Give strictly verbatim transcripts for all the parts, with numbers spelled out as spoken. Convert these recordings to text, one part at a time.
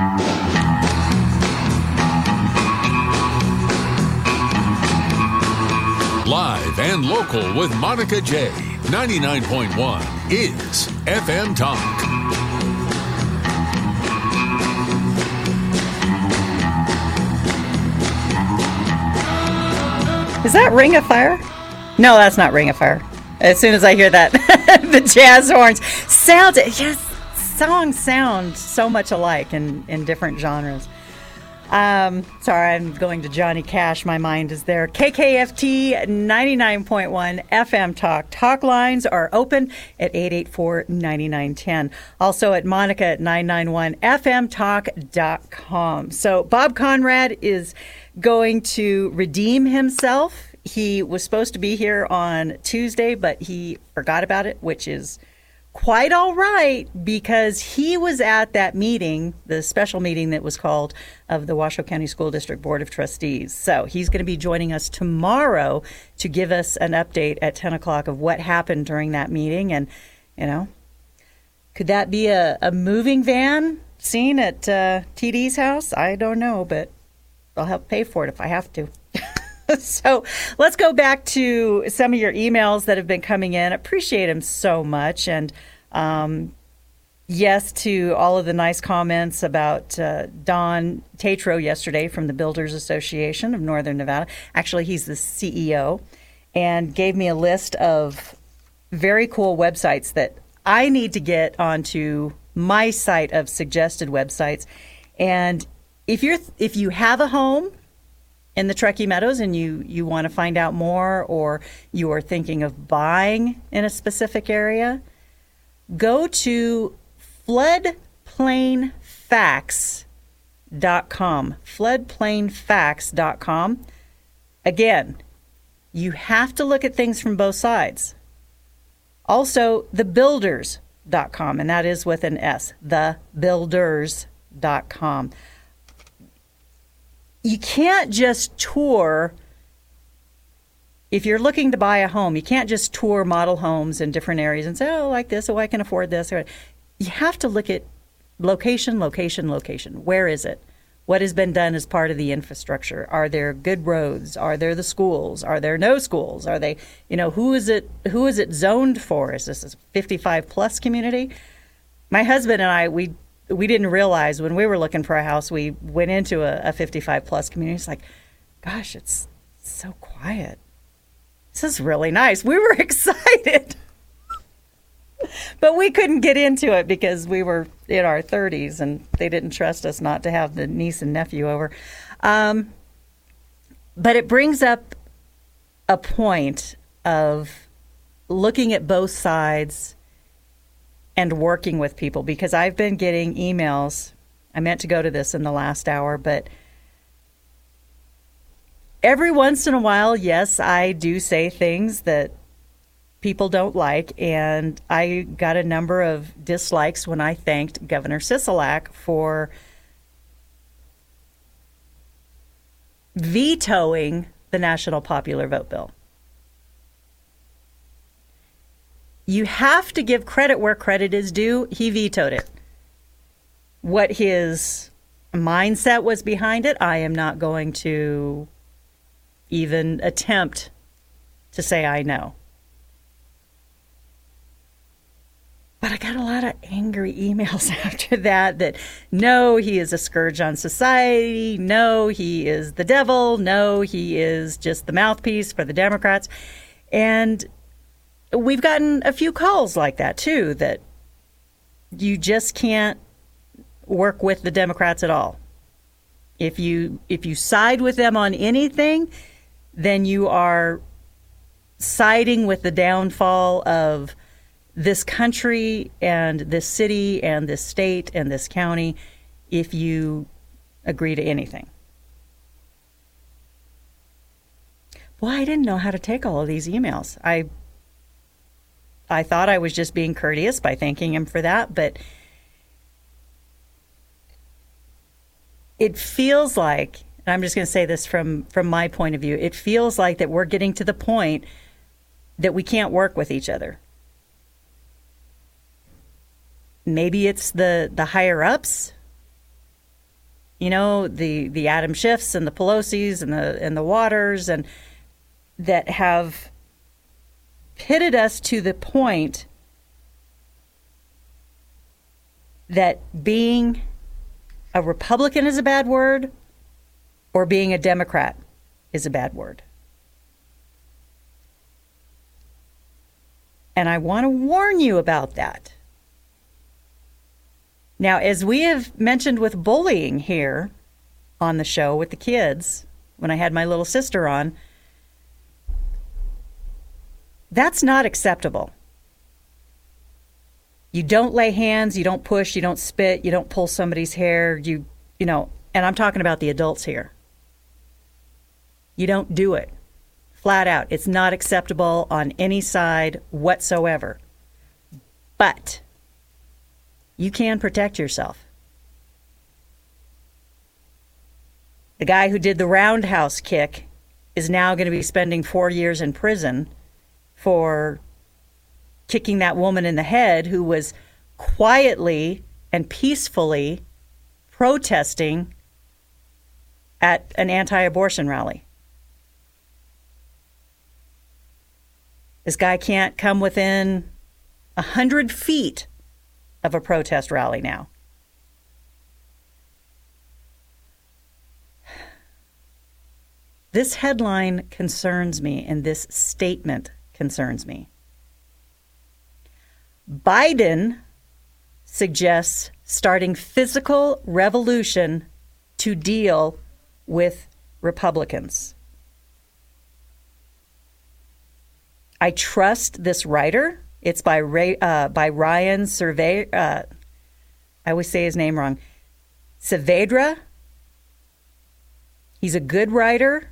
Live and local with Monica J. ninety-nine point one is F M Talk. Is that Ring of Fire? No, that's not Ring of Fire. As soon as I hear that, the jazz horns sound, yes, songs sound so much alike in, in different genres. Um, sorry, I'm going to Johnny Cash. My mind is there. K K F T ninety-nine point one F M Talk. Talk lines are open at eight eight four, nine nine one zero. Also at Monica at nine nine one F M talk dot com. So Bob Conrad is going to redeem himself. He was supposed to be here on Tuesday, but he forgot about it, which is quite all right because he was at that meeting, the special meeting that was called of the Washoe County School District Board of Trustees. So he's going to be joining us tomorrow to give us an update at ten o'clock of what happened during that meeting. And, you know, could that be a, a moving van scene at uh, T D's house? I don't know, but I'll help pay for it if I have to. So let's go back to some of your emails that have been coming in. Appreciate them so much. And um, yes to all of the nice comments about uh, Don Tatro yesterday from the Builders Association of Northern Nevada. Actually, he's the C E O and gave me a list of very cool websites that I need to get onto my site of suggested websites. And if you're if you have a home in the Truckee Meadows and you, you want to find out more, or you are thinking of buying in a specific area, go to floodplain facts dot com. floodplain facts dot com. Again, you have to look at things from both sides. Also, the builders dot com, and that is with an S, the builders dot com. You can't just tour, if you're looking to buy a home, you can't just tour model homes in different areas and say, oh, I like this, oh, I can afford this. You have to look at location, location, location. Where is it? What has been done as part of the infrastructure? Are there good roads? Are there the schools? Are there no schools? Are they, you know, who is it, who is it zoned for? Is this a fifty-five plus community? My husband and I, we We didn't realize when we were looking for a house, we went into a, a fifty-five plus community. It's like, gosh, it's so quiet. This is really nice. We were excited, but we couldn't get into it because we were in our thirties and they didn't trust us not to have the niece and nephew over. Um, but it brings up a point of looking at both sides and working with people, because I've been getting emails. I meant to go to this in the last hour, but every once in a while, yes, I do say things that people don't like, and I got a number of dislikes when I thanked Governor Sisolak for vetoing the National Popular Vote Bill. You have to give credit where credit is due. He vetoed it. What his mindset was behind it, I am not going to even attempt to say I know. But I got a lot of angry emails after that, that no, he is a scourge on society. No, he is the devil. No, he is just the mouthpiece for the Democrats. And we've gotten a few calls like that, too, that you just can't work with the Democrats at all. If you if you side with them on anything, then you are siding with the downfall of this country and this city and this state and this county if you agree to anything. Well, I didn't know how to take all of these emails. I I thought I was just being courteous by thanking him for that, but it feels like, and I'm just going to say this from, from my point of view, it feels like that we're getting to the point that we can't work with each other. Maybe it's the, the higher ups you know, the, the Adam Schiffs and the Pelosi's and the and the Waters, and that have pitted us to the point that being a Republican is a bad word or being a Democrat is a bad word. And I want to warn you about that. Now, as we have mentioned with bullying here on the show with the kids, when I had my little sister on, that's not acceptable. You don't lay hands, you don't push, you don't spit, you don't pull somebody's hair, you, you know, and I'm talking about the adults here. You don't do it. Flat out. It's not acceptable on any side whatsoever. But you can protect yourself. The guy who did the roundhouse kick is now going to be spending four years in prison for kicking that woman in the head who was quietly and peacefully protesting at an anti-abortion rally. This guy can't come within a hundred feet of a protest rally now. This headline concerns me, and this statement concerns me. Biden suggests starting physical revolution to deal with Republicans. I trust this writer. It's by Ray, uh, by Ryan Survey. Uh, I always say his name wrong. Saavedra. He's a good writer.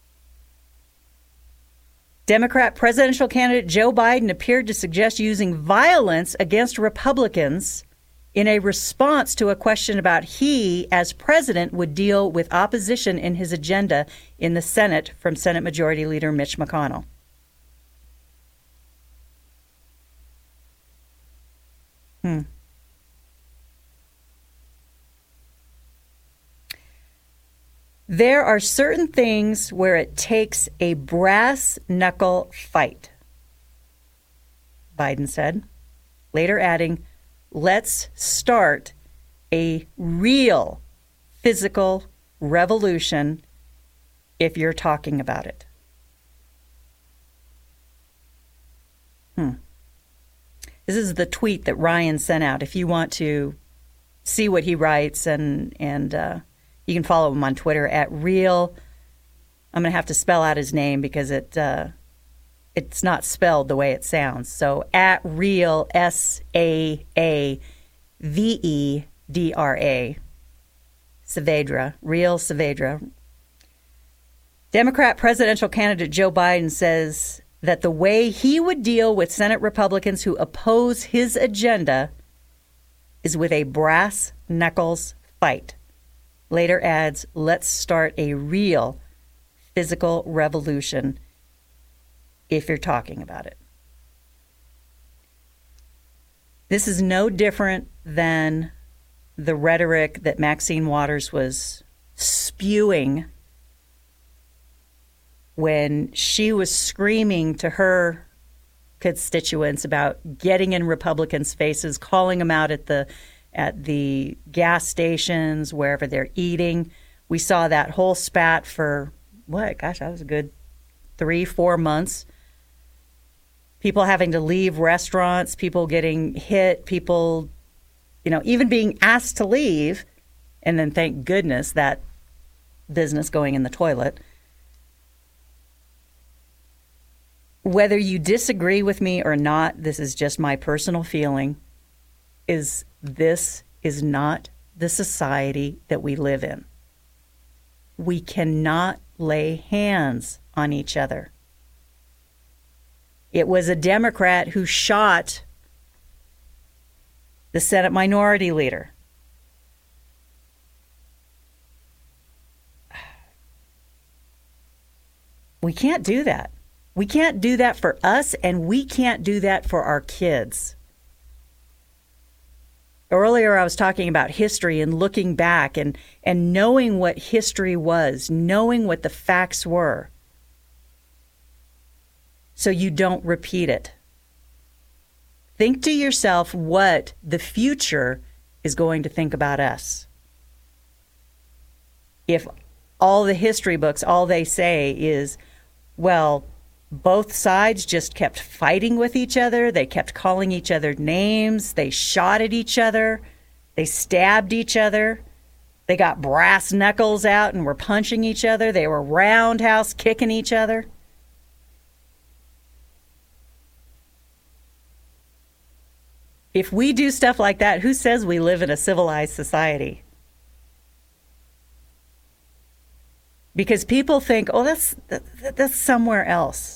Democrat presidential candidate Joe Biden appeared to suggest using violence against Republicans in a response to a question about he, as president, would deal with opposition in his agenda in the Senate from Senate Majority Leader Mitch McConnell. Hmm. There are certain things where it takes a brass knuckle fight, Biden said, later adding, let's start a real physical revolution if you're talking about it. Hmm. This is the tweet that Ryan sent out. If you want to see what he writes, and and uh, you can follow him on Twitter at real. I'm going to have to spell out his name because it uh, it's not spelled the way it sounds. So at real S A A V E D R A Saavedra, real Saavedra. Democrat presidential candidate Joe Biden says that the way he would deal with Senate Republicans who oppose his agenda is with a brass knuckles fight. Later adds, let's start a real physical revolution if you're talking about it. This is no different than the rhetoric that Maxine Waters was spewing when she was screaming to her constituents about getting in Republicans' faces, calling them out at the at the gas stations, wherever they're eating. We saw that whole spat for, what, gosh, that was a good three, four months. People having to leave restaurants, people getting hit, people, you know, even being asked to leave, and then thank goodness that business going in the toilet. Whether you disagree with me or not, this is just my personal feeling, is this is not the society that we live in. We cannot lay hands on each other. It was a Democrat who shot the Senate Minority Leader. We can't do that. We can't do that for us, and we can't do that for our kids. earlier I was talking about history and looking back and, and knowing what history was, knowing what the facts were, so you don't repeat it. Think to yourself what the future is going to think about us. If all the history books, all they say is, well, both sides just kept fighting with each other. They kept calling each other names. They shot at each other. They stabbed each other. They got brass knuckles out and were punching each other. They were roundhouse kicking each other. If we do stuff like that, who says we live in a civilized society? Because people think, oh, that's that's somewhere else.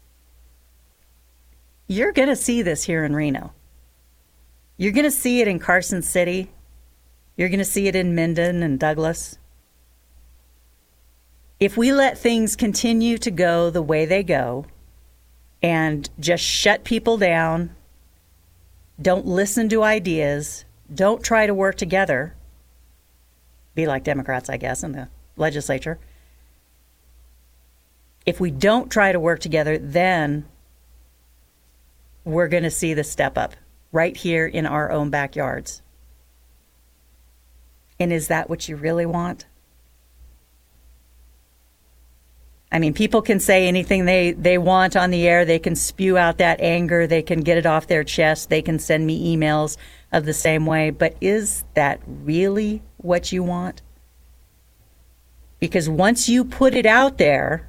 You're going to see this here in Reno. You're going to see it in Carson City. You're going to see it in Minden and Douglas. If we let things continue to go the way they go and just shut people down, don't listen to ideas, don't try to work together, be like Democrats, I guess, in the legislature. If we don't try to work together, then we're going to see the step up right here in our own backyards. And is that what you really want? I mean, people can say anything they, they want on the air. They can spew out that anger. They can get it off their chest. They can send me emails of the same way. But is that really what you want? Because once you put it out there,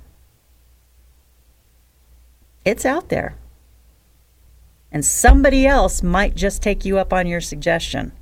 it's out there. And somebody else might just take you up on your suggestion.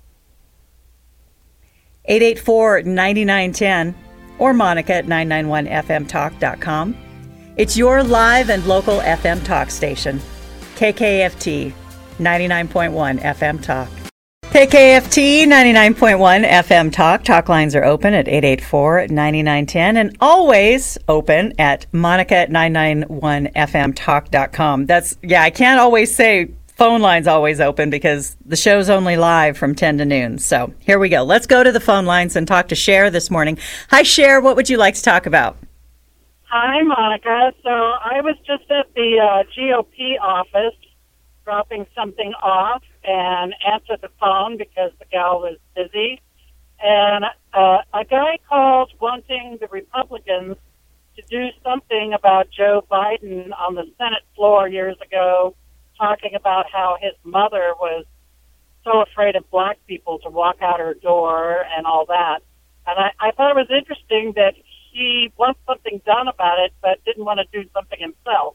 eight eight four, nine nine one zero or Monica at nine nine one f m talk dot com. It's your live and local F M talk station. K K F T ninety-nine point one F M Talk. K K F T ninety-nine point one F M Talk. Talk lines are open at eight eight four, nine nine one zero and always open at Monica at nine nine one f m talk dot com. That's, yeah, I can't always say phone lines always open because the show's only live from ten to noon. So here we go. Let's go to the phone lines and talk to Cher this morning. Hi, Cher. What would you like to talk about? Hi, Monica. So I was just at the uh, G O P office dropping something off and answered the phone because the gal was busy. And uh, a guy called wanting the Republicans to do something about Joe Biden on the Senate floor years ago, talking about how his mother was so afraid of black people to walk out her door and all that. And I, I thought it was interesting that he wants something done about it, but didn't want to do something himself.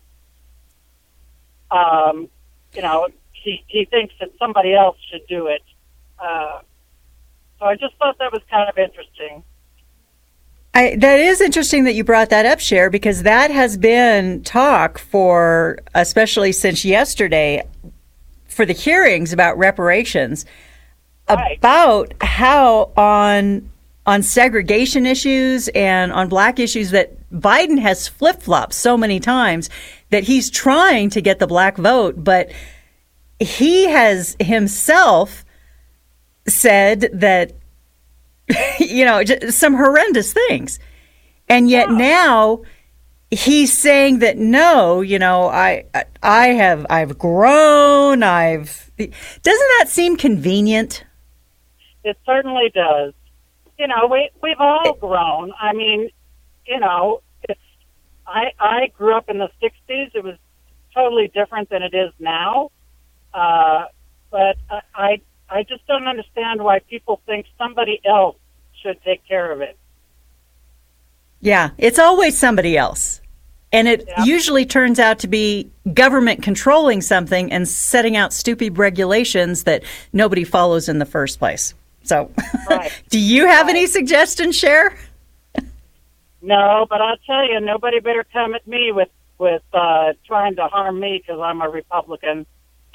Um, you know, he, he thinks that somebody else should do it. Uh, so I just thought that was kind of interesting. I, that is interesting that you brought that up, Cher, because that has been talk for, especially since yesterday, for the hearings about reparations, Right. about how on on segregation issues and on black issues that Biden has flip-flopped so many times that he's trying to get the black vote, but he has himself said that, you know, just some horrendous things. And yet Wow. now he's saying that, no, you know, I I have I've grown, I've doesn't that seem convenient? It certainly does. You know, we, we've all grown. I mean, you know, it's, I, I grew up in the sixties. It was totally different than it is now. Uh, but I, I, I just don't understand why people think somebody else should take care of it. Yeah, it's always somebody else. And it Yeah. usually turns out to be government controlling something and setting out stupid regulations that nobody follows in the first place. So, Right. do you have Right. any suggestions, Cher? No, but I'll tell you, nobody better come at me with, with uh, trying to harm me because I'm a Republican.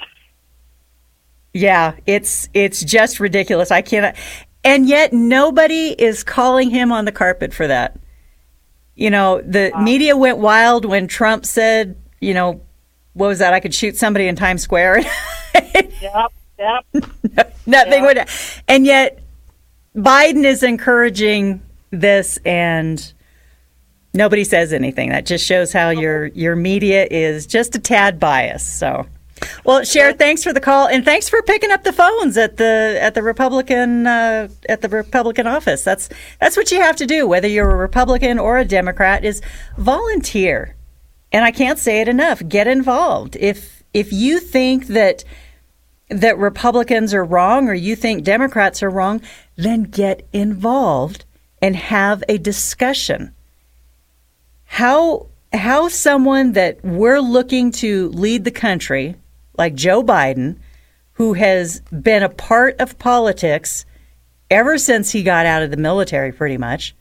Yeah, it's it's just ridiculous. I cannot, and yet nobody is calling him on the carpet for that. You know, the Wow. media went wild when Trump said, you know, what was that? I could shoot somebody in Times Square. Yep, Yep. Nothing Yeah. would. And yet, Biden is encouraging this, and nobody says anything. That just shows how your your media is just a tad biased. So, well, Cher, thanks for the call, and thanks for picking up the phones at the at the Republican uh, at the Republican office. That's that's what you have to do, whether you're a Republican or a Democrat, is volunteer. And I can't say it enough. Get involved. If if you think that that Republicans are wrong or you think Democrats are wrong, then get involved and have a discussion. How how someone that we're looking to lead the country, like Joe Biden, who has been a part of politics ever since he got out of the military pretty much,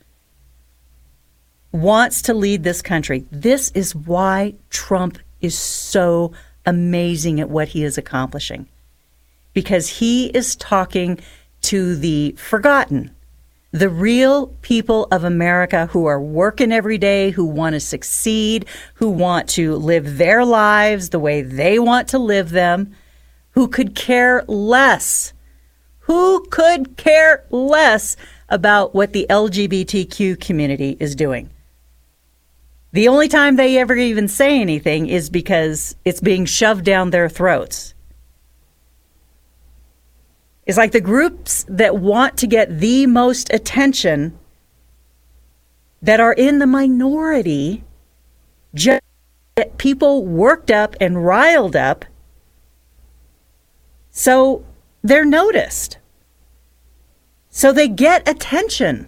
wants to lead this country. This is why Trump is so amazing at what he is accomplishing. Because he is talking to the forgotten, the real people of America who are working every day, who want to succeed, who want to live their lives the way they want to live them, who could care less, who could care less about what the L G B T Q community is doing. The only time they ever even say anything is because it's being shoved down their throats. It's like the groups that want to get the most attention, that are in the minority, just get people worked up and riled up so they're noticed. So they get attention.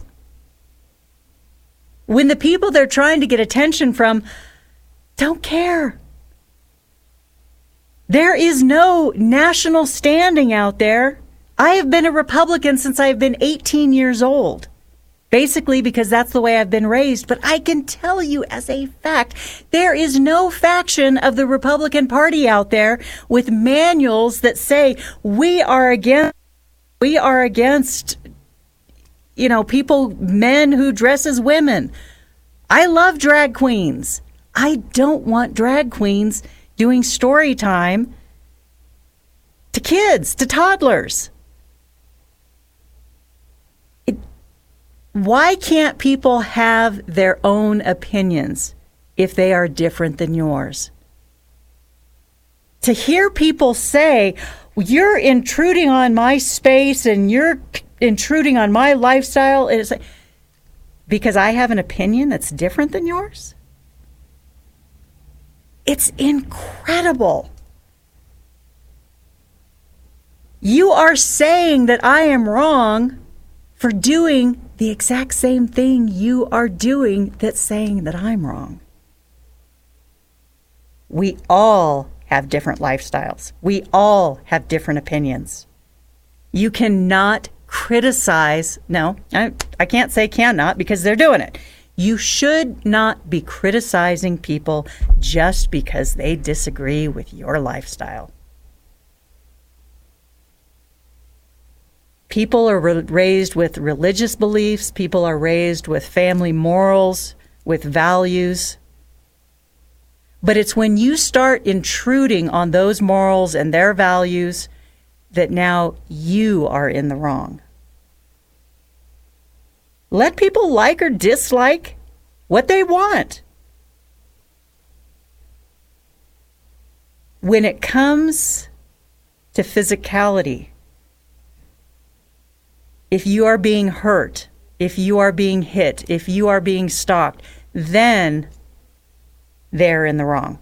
When the people they're trying to get attention from don't care. There is no national standing out there. I have been a Republican since I've been eighteen years old, basically because that's the way I've been raised. But I can tell you as a fact, there is no faction of the Republican Party out there with manuals that say we are against, we are against, you know, people, men who dress as women. I love drag queens. I don't want drag queens doing story time to kids, to toddlers. Why can't people have their own opinions if they are different than yours? To hear people say, you're intruding on my space and you're intruding on my lifestyle, it's like, because I have an opinion that's different than yours? It's incredible. You are saying that I am wrong for doing the exact same thing you are doing that's saying that I'm wrong. We all have different lifestyles. We all have different opinions. You cannot criticize. No, I, I can't say cannot because they're doing it. You should not be criticizing people just because they disagree with your lifestyle. People are re- raised with religious beliefs. People are raised with family morals, with values. But it's when you start intruding on those morals and their values that now you are in the wrong. Let people like or dislike what they want. When it comes to physicality, if you are being hurt, if you are being hit, if you are being stalked, then they're in the wrong.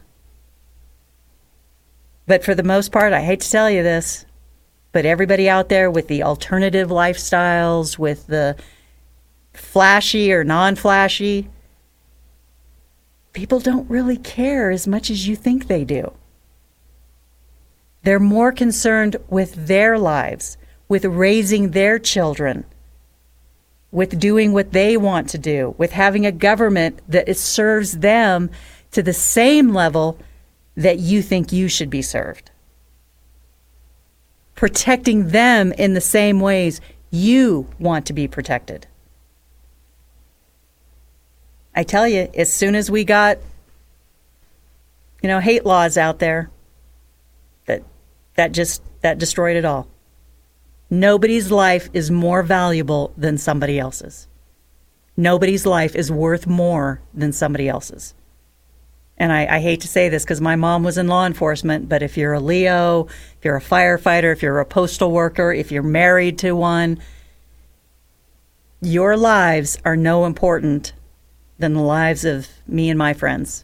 But for the most part, I hate to tell you this, but everybody out there with the alternative lifestyles, with the flashy or non-flashy, people don't really care as much as you think they do. They're more concerned with their lives, with raising their children, with doing what they want to do, with having a government that it serves them to the same level that you think you should be served. Protecting them in the same ways you want to be protected. I tell you, as soon as we got, you know, hate laws out there that that just that destroyed it all. Nobody's life is more valuable than somebody else's. Nobody's life is worth more than somebody else's. And I, I hate to say this because my mom was in law enforcement, but if you're a Leo, if you're a firefighter, if you're a postal worker, if you're married to one, your lives are no important than the lives of me and my friends.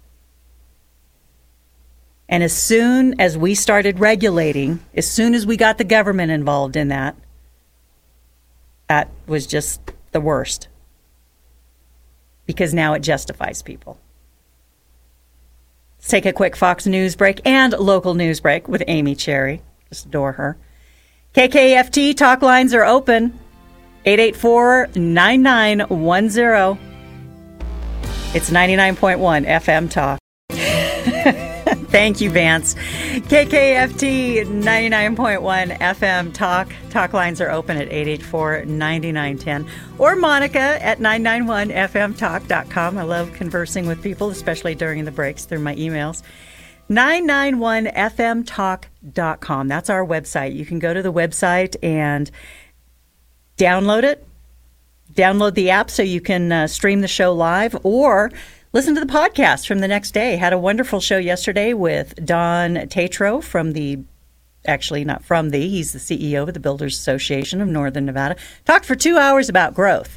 And as soon as we started regulating, as soon as we got the government involved in that, that was just the worst. Because now it justifies people. Let's take a quick Fox News break and local news break with Amy Cherry. Just adore her. K K F T talk lines are open. eight eight four, nine nine one zero. It's ninety-nine point one F M Talk. Thank you, Vance. K K F T ninety-nine point one F M Talk. Talk lines are open at eight eight four, nine nine one zero or Monica at nine nine one F M talk dot com. I love conversing with people, especially during the breaks through my emails. nine nine one F M talk dot com. That's our website. You can go to the website and download it. Download the app so you can uh, stream the show live or listen to the podcast from the next day. Had a wonderful show yesterday with Don Tatro from the, actually not from the, he's the C E O of the Builders Association of Northern Nevada. Talked for two hours about growth.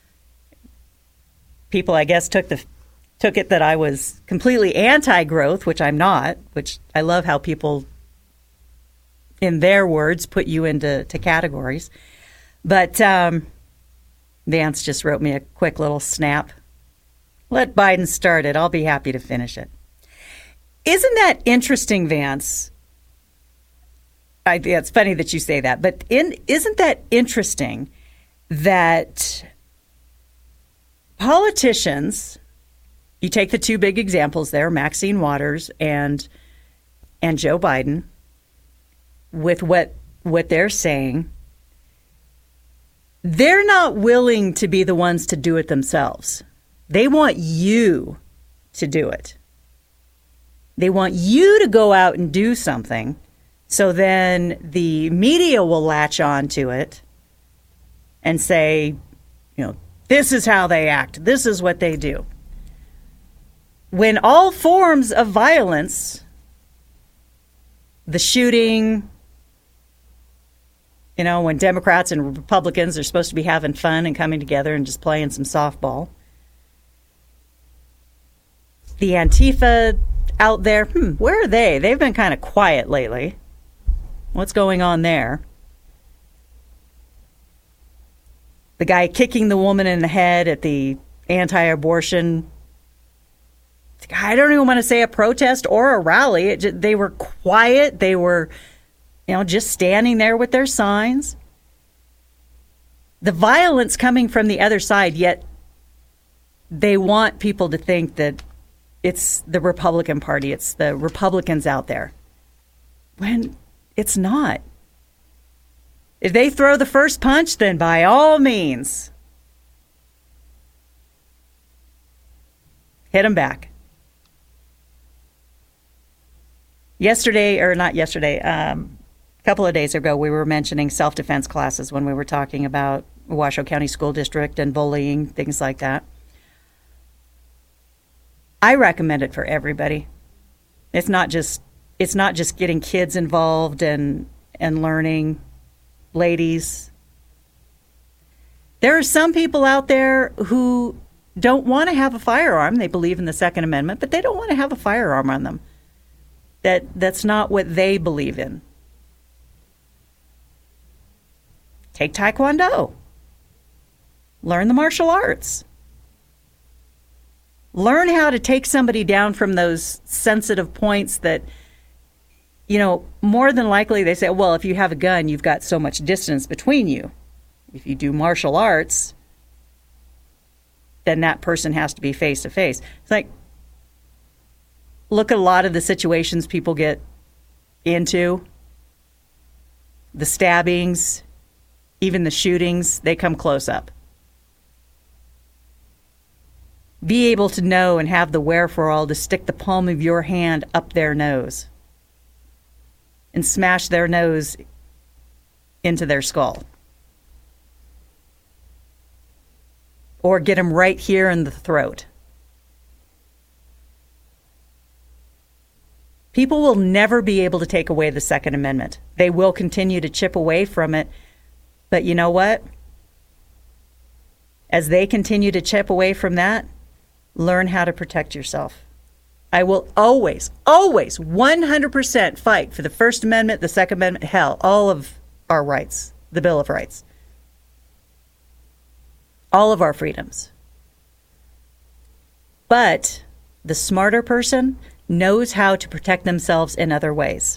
People, I guess, took the took it that I was completely anti-growth, which I'm not, which I love how people, in their words, put you into to categories. But um, Vance just wrote me a quick little snap. Let Biden start it. I'll be happy to finish it. Isn't that interesting, Vance? I, yeah, it's funny that you say that, but in, isn't that interesting that politicians, you take the two big examples there, Maxine Waters and and Joe Biden, with what what they're saying, they're not willing to be the ones to do it themselves. They want you to do it. They want you to go out and do something so then the media will latch on to it and say, you know, this is how they act. This is what they do. When all forms of violence, the shooting, you know, when Democrats and Republicans are supposed to be having fun and coming together and just playing some softball, the Antifa out there, hmm, where are they? They've been kind of quiet lately. What's going on there? The guy kicking the woman in the head at the anti-abortion, I don't even want to say a protest or a rally. It just, they were quiet. They were, you know, just standing there with their signs. The violence coming from the other side, yet they want people to think that it's the Republican Party, it's the Republicans out there, when it's not. If they throw the first punch, then by all means, hit them back. Yesterday, or not yesterday, um, a couple of days ago, we were mentioning self-defense classes when we were talking about Washoe County School District and bullying, things like that. I recommend it for everybody. It's not just it's not just getting kids involved and and learning. Ladies, there are some people out there who don't want to have a firearm. They believe in the Second Amendment, but they don't want to have a firearm on them. That that's not what they believe in. Take Taekwondo. Learn the martial arts. Learn how to take somebody down from those sensitive points that, you know, more than likely they say, well, if you have a gun, you've got so much distance between you. If you do martial arts, then that person has to be face to face. It's like, look at a lot of the situations people get into, the stabbings, even the shootings, they come close up. Be able to know and have the wherewithal to stick the palm of your hand up their nose. and smash their nose into their skull. Or get them right here in the throat. People will never be able to take away the Second Amendment. They will continue to chip away from it. But you know what? As they continue to chip away from that, learn how to protect yourself. I will always, always, one hundred percent fight for the First Amendment, the Second Amendment, hell, all of our rights, the Bill of Rights, all of our freedoms. But the smarter person knows how to protect themselves in other ways.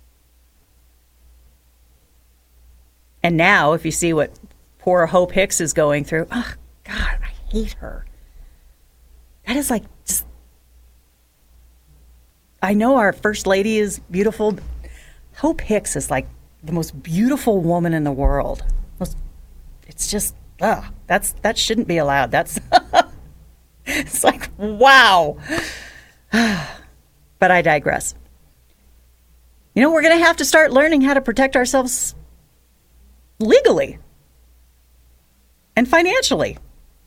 And now, if you see what poor Hope Hicks is going through, oh, God, I hate her. That is like, just, I know our First Lady is beautiful. But Hope Hicks is like the most beautiful woman in the world. Most, it's just, ugh, that's, that shouldn't be allowed. That's, it's like, wow. But I digress. You know, we're going to have to start learning how to protect ourselves legally and financially.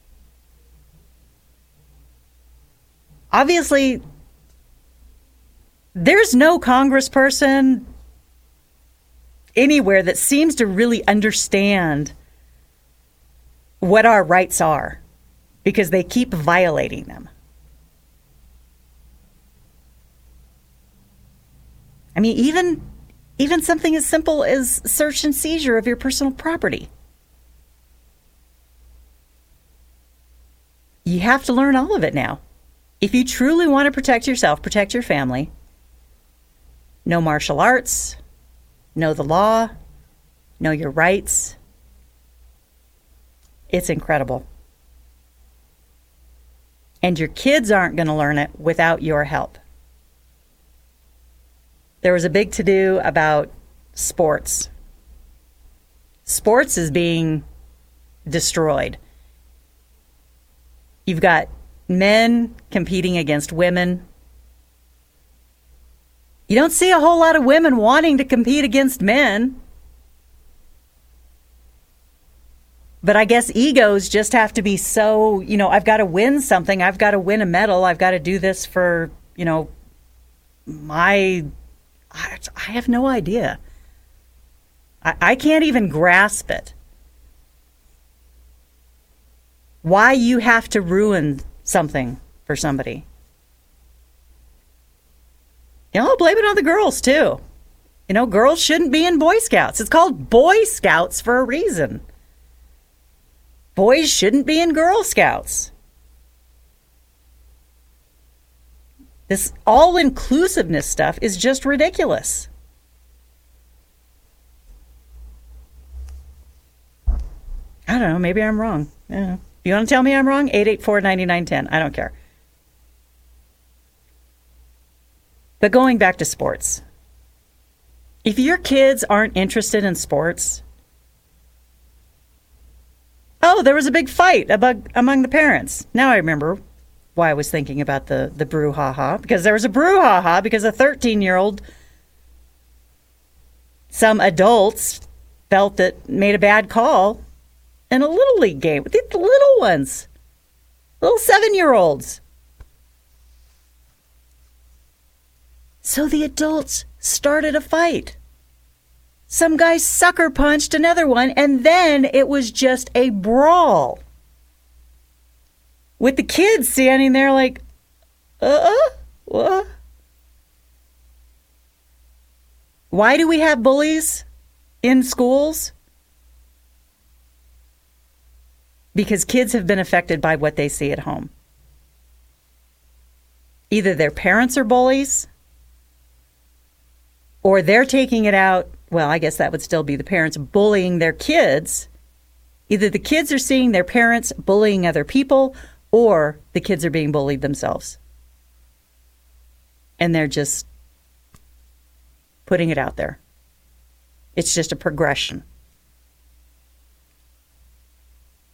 Obviously, there's no congressperson anywhere that seems to really understand what our rights are because they keep violating them. I mean, even even something as simple as search and seizure of your personal property. You have to learn all of it now. If you truly want to protect yourself, protect your family, know martial arts, know the law, know your rights. It's incredible. And your kids aren't going to learn it without your help. There was a big to-do about sports. Sports is being destroyed. You've got men competing against women. You don't see a whole lot of women wanting to compete against men. But I guess egos just have to be so, you know, I've got to win something. I've got to win a medal. I've got to do this for, you know, my... I have no idea. I, I can't even grasp it. Why you have to ruin something for somebody. You know, I'll blame it on the girls, too. You know, girls shouldn't be in Boy Scouts. It's called Boy Scouts for a reason. Boys shouldn't be in Girl Scouts. This all-inclusiveness stuff is just ridiculous. I don't know. Maybe I'm wrong. Yeah. You want to tell me I'm wrong? eight eight four, nine nine one zero. I don't care. But going back to sports. If your kids aren't interested in sports... Oh, there was a big fight among, among the parents. Now I remember why I was thinking about the, the brouhaha. Because there was a brouhaha because a thirteen-year-old, some adults felt that made a bad call in a Little League game with the little ones, little seven-year-olds. So the adults started a fight. Some guy sucker punched another one, and then it was just a brawl. With the kids standing there like, uh, what? Why do we have bullies in schools? Because kids have been affected by what they see at home. Either their parents are bullies, or they're taking it out. Well, I guess that would still be the parents bullying their kids. Either the kids are seeing their parents bullying other people, or the kids are being bullied themselves. And they're just putting it out there. It's just a progression.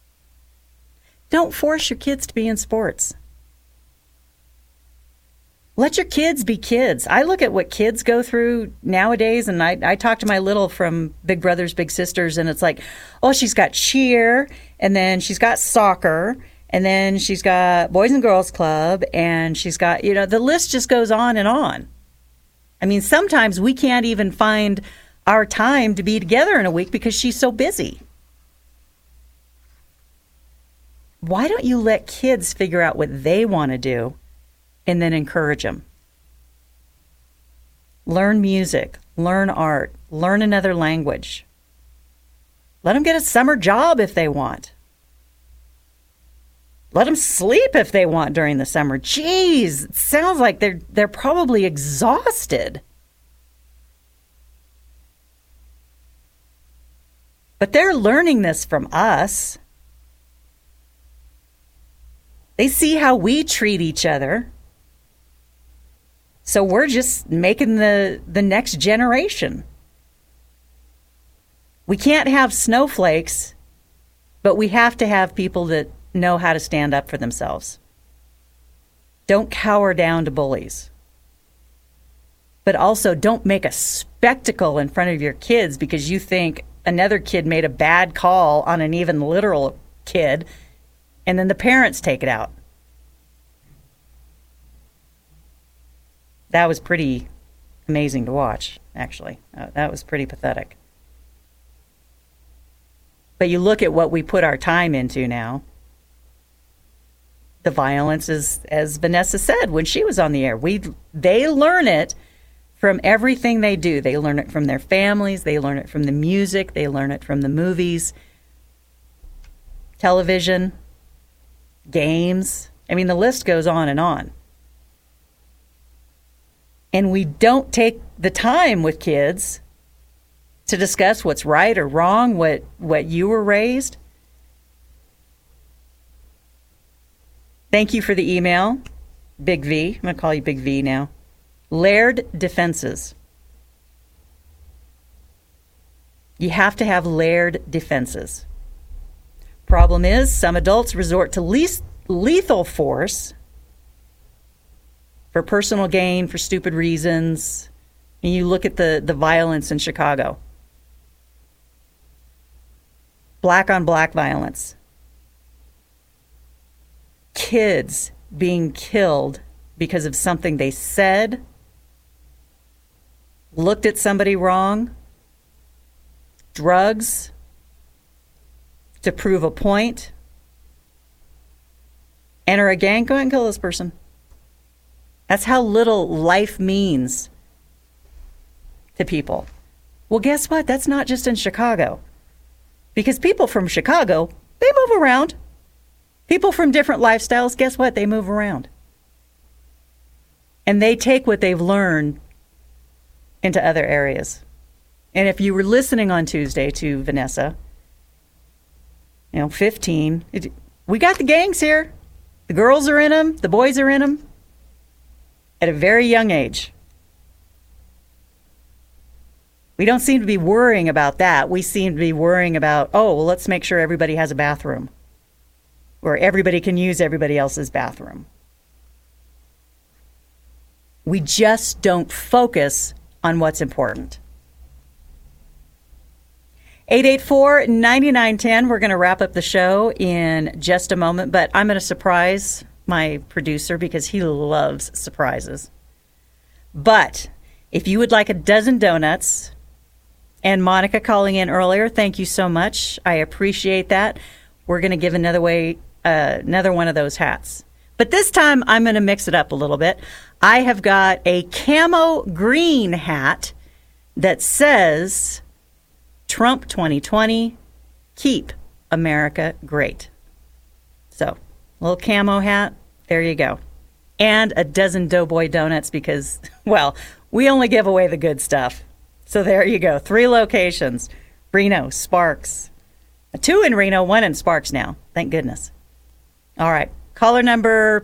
Don't force your kids to be in sports. Let your kids be kids. I look at what kids go through nowadays, and I, I talk to my little from Big Brothers Big Sisters, and it's like, oh, she's got cheer, and then she's got soccer, and then she's got Boys and Girls Club, and she's got, you know, the list just goes on and on. I mean, sometimes we can't even find our time to be together in a week because she's so busy. Why don't you let kids figure out what they want to do and then encourage them? Learn music, learn art, learn another language. Let them get a summer job if they want. Let them sleep if they want during the summer. Jeez, it sounds like they're they're probably exhausted. But they're learning this from us. They see how we treat each other. So we're just making the, the next generation. We can't have snowflakes, but we have to have people that know how to stand up for themselves. Don't cower down to bullies. But also don't make a spectacle in front of your kids because you think another kid made a bad call on an even literal kid, and then the parents take it out. That was pretty amazing to watch, actually. Uh, that was pretty pathetic. But you look at what we put our time into now. The violence is, as Vanessa said when she was on the air, we they learn it from everything they do. They learn it from their families. They learn it from the music. They learn it from the movies, television, games. I mean, the list goes on and on. And we don't take the time with kids to discuss what's right or wrong, what, what you were raised. Thank you for the email, Big V. I'm going to call you Big V now. Layered defenses. You have to have layered defenses. Problem is, some adults resort to least lethal force for personal gain, for stupid reasons. And you look at the, the violence in Chicago. Black on black violence. Kids being killed because of something they said, looked at somebody wrong, drugs to prove a point, enter a gang, go ahead and kill this person. That's how little life means to people. Well, guess what? That's not just in Chicago. Because people from Chicago, they move around. People from different lifestyles, guess what? They move around. And they take what they've learned into other areas. And if you were listening on Tuesday to Vanessa, you know, fifteen, it, we got the gangs here. The girls are in them. The boys are in them. At a very young age. We don't seem to be worrying about that. We seem to be worrying about, oh, well, let's make sure everybody has a bathroom. Or everybody can use everybody else's bathroom. We just don't focus on what's important. eight eight four, nine nine one zero. We're going to wrap up the show in just a moment, but I'm going to surprise my producer because he loves surprises. But if you would like a dozen donuts, and Monica calling in earlier, thank you so much. I appreciate that. We're going to give another way, uh, another one of those hats. But this time I'm going to mix it up a little bit. I have got a camo green hat that says Trump twenty twenty, keep America great. So, little camo hat, there you go. And a dozen Doughboy donuts because, well, we only give away the good stuff. So there you go. Three locations. Reno, Sparks. Two in Reno, one in Sparks now. Thank goodness. All right. Caller number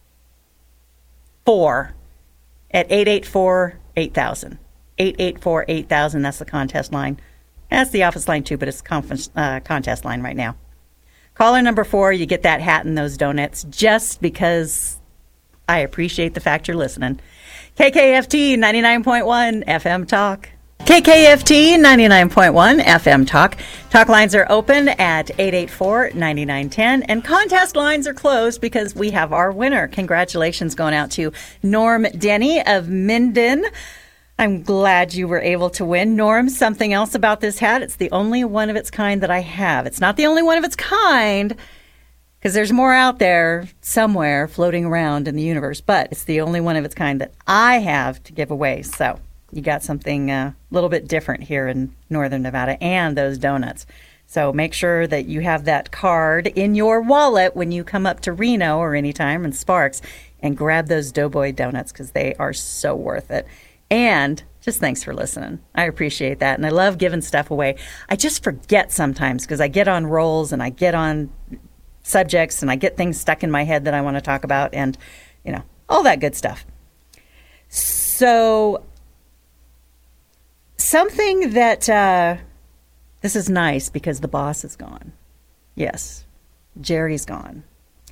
four at eight eight four, eight thousand. eight eight four, eight thousand. That's the contest line. That's the office line, too, but it's the conference, uh, contest line right now. Caller number four, you get that hat and those donuts just because I appreciate the fact you're listening. K K F T ninety-nine point one F M Talk. K K F T ninety-nine point one F M Talk. Talk lines are open at eight eight four, nine nine one zero, and contest lines are closed because we have our winner. Congratulations going out to Norm Denny of Minden. I'm glad you were able to win. Norm, something else about this hat. It's the only one of its kind that I have. It's not the only one of its kind because there's more out there somewhere floating around in the universe, but it's the only one of its kind that I have to give away. So you got something a uh, little bit different here in Northern Nevada and those donuts. So make sure that you have that card in your wallet when you come up to Reno or anytime in Sparks and grab those Doughboy donuts because they are so worth it. And just thanks for listening. I appreciate that. And I love giving stuff away. I just forget sometimes because I get on rolls and I get on subjects and I get things stuck in my head that I want to talk about and, you know, all that good stuff. So something that, uh, this is nice because the boss is gone. Yes, Jerry's gone.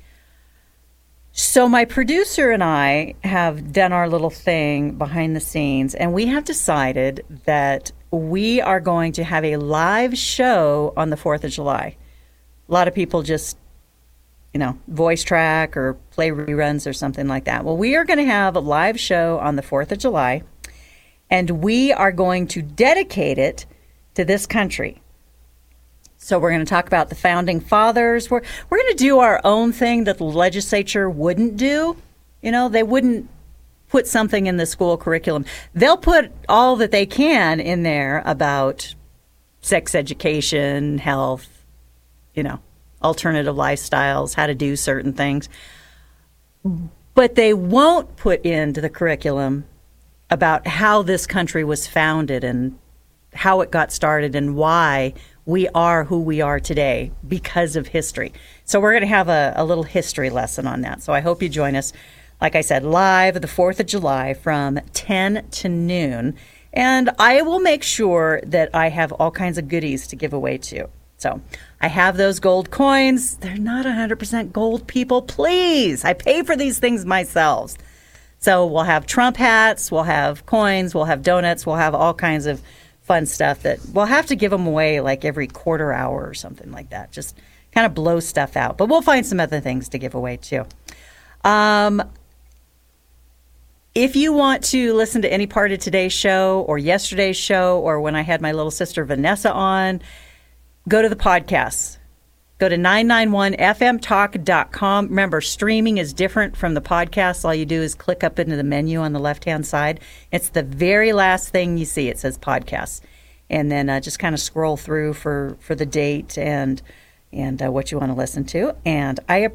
So my producer and I have done our little thing behind the scenes, and we have decided that we are going to have a live show on the fourth of July. A lot of people just, you know, voice track or play reruns or something like that. Well, we are going to have a live show on the fourth of July, and we are going to dedicate it to this country. So we're going to talk about the founding fathers. We're we're going to do our own thing that the legislature wouldn't do. You know, they wouldn't put something in the school curriculum. They'll put all that they can in there about sex education, health, you know, alternative lifestyles, how to do certain things. But they won't put into the curriculum about how this country was founded and how it got started and why we are who we are today because of history. So we're going to have a, a little history lesson on that. So I hope you join us, like I said, live the fourth of July from ten to noon. And I will make sure that I have all kinds of goodies to give away too. So I have those gold coins. They're not one hundred percent gold, people. Please, I pay for these things myself. So we'll have Trump hats, we'll have coins, we'll have donuts, we'll have all kinds of fun stuff that we'll have to give them away like every quarter hour or something like that. Just kind of blow stuff out. But we'll find some other things to give away too. Um, if you want to listen to any part of today's show or yesterday's show or when I had my little sister Vanessa on, go to the podcasts. Go to nine nine one F M talk dot com. Remember, streaming is different from the podcast. All you do is click up into the menu on the left-hand side. It's the very last thing you see. It says podcasts. And then uh, just kind of scroll through for, for the date and and uh, what you want to listen to. And I,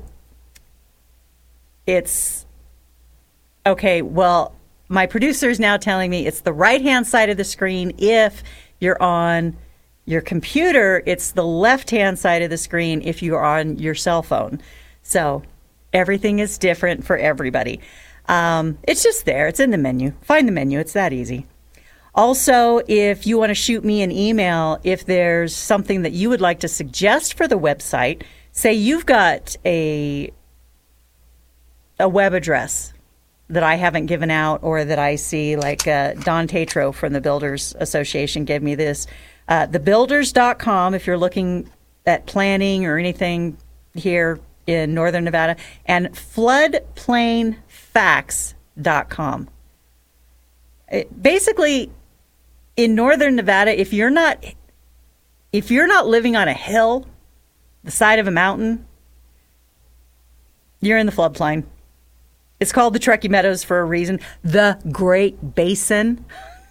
it's, okay, well, my producer is now telling me it's the right-hand side of the screen if you're on your computer. It's the left-hand side of the screen if you're on your cell phone. So everything is different for everybody. Um, it's just there. It's in the menu. Find the menu. It's that easy. Also, if you want to shoot me an email, if there's something that you would like to suggest for the website, say you've got a a web address that I haven't given out or that I see, like uh, Don Tatro from the Builders Association gave me this. Uh, the builders dot com if you're looking at planning or anything here in Northern Nevada, and floodplain facts dot com. It, basically, in Northern Nevada, if you're not if you're not living on a hill, the side of a mountain, you're in the floodplain. It's called the Truckee Meadows for a reason. The Great Basin.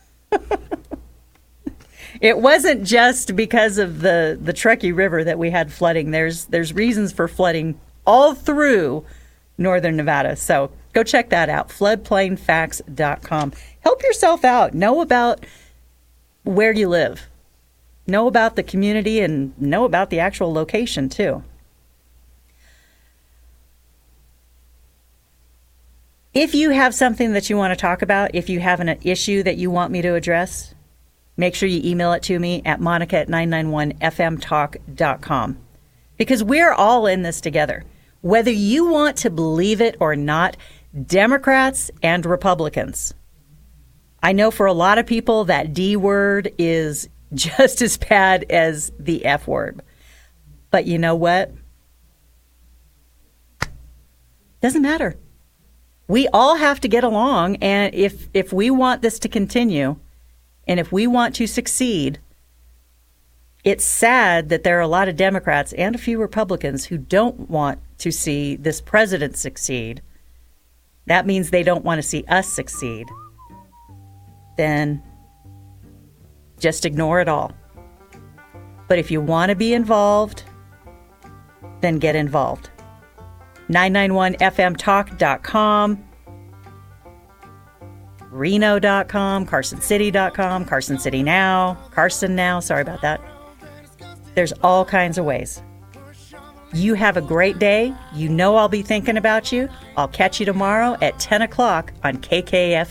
It wasn't just because of the, the Truckee River that we had flooding. There's there's reasons for flooding all through Northern Nevada. So go check that out, floodplain facts dot com. Help yourself out. Know about where you live. Know about the community and know about the actual location, too. If you have something that you want to talk about, if you have an issue that you want me to address, make sure you email it to me at Monica at nine nine one F M talk dot com. Because we're all in this together. Whether you want to believe it or not, Democrats and Republicans. I know for a lot of people that D word is just as bad as the F word. But you know what? Doesn't matter. We all have to get along, and if if we want this to continue, and if we want to succeed, it's sad that there are a lot of Democrats and a few Republicans who don't want to see this president succeed. That means they don't want to see us succeed. Then just ignore it all. But if you want to be involved, then get involved. nine nine one F M talk dot com, Reno dot com, Carson City dot com, Carson City Now, Carson Now, sorry about that. There's all kinds of ways. You have a great day. You know I'll be thinking about you. I'll catch you tomorrow at ten o'clock on K K F.